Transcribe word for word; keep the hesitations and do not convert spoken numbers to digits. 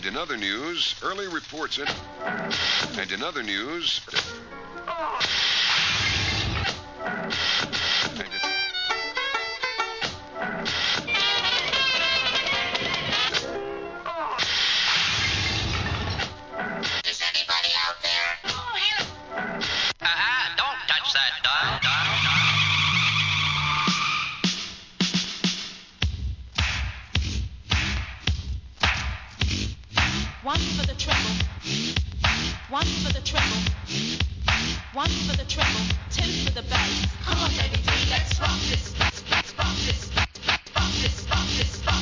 And in other news, early reports in... And in other news... And in... Is anybody out there? Oh, hello. Uh-uh, don't touch that dial. Dial, dial. One for the treble. One for the treble. One for the treble. Two for the bass. Come on, baby, let's rock this. Let's, let's rock this. Rock this, rock this, rock this.